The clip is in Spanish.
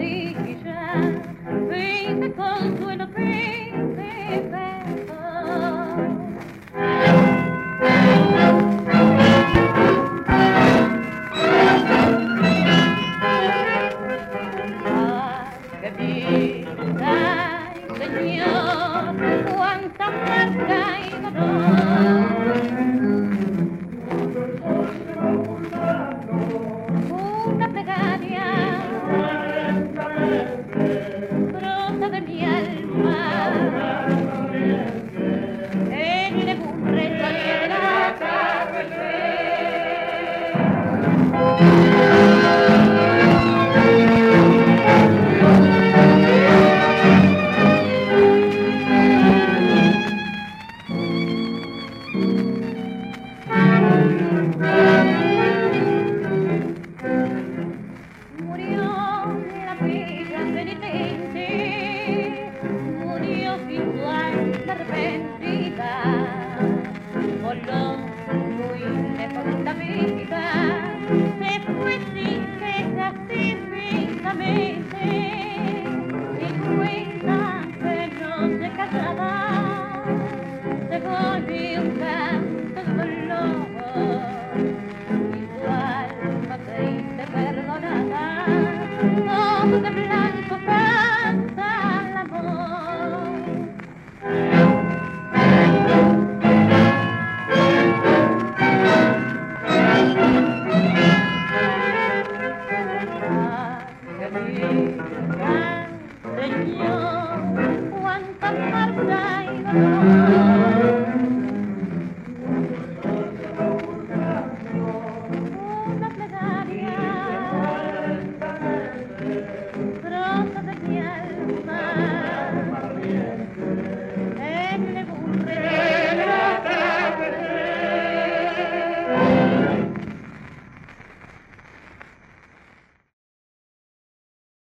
orilla, viste consuelo triste beso. Que vida, Señor, cuánta marca y dolor. Una plegaria brota de mi alma, en un reto de la tarde. Murió la bella penitente, murió sin su alma arrepentida, voló muy lejos la vida.